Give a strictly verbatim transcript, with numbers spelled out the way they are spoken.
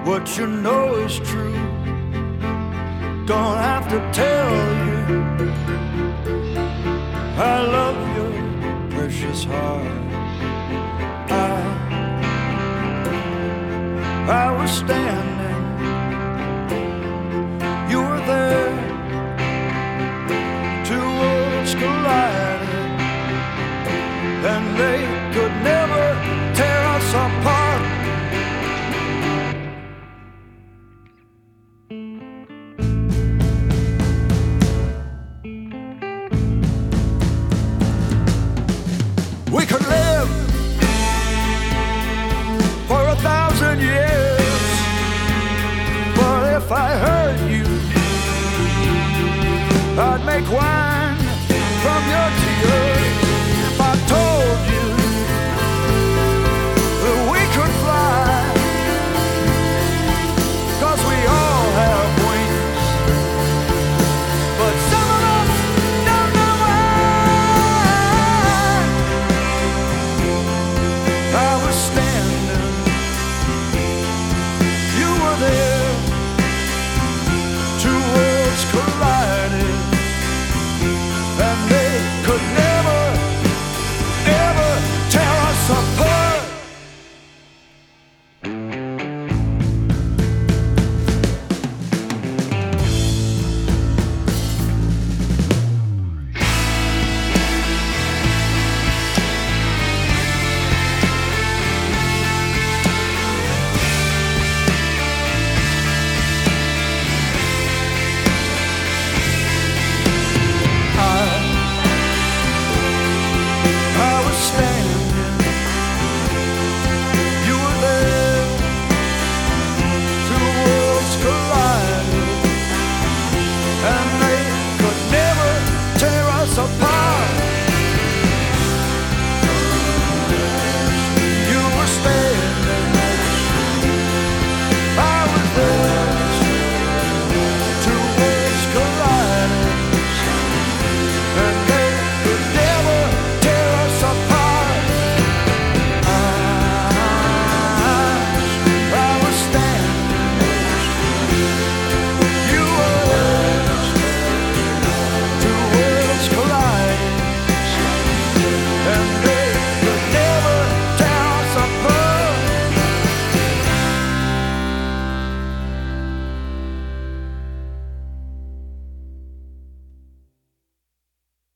what you know is true. Don't have to tell you I love your precious heart. I, I was standing, you were there, two worlds collided, and they could never tear us apart. We could live for a thousand years, but if I hurt you, I'd make wine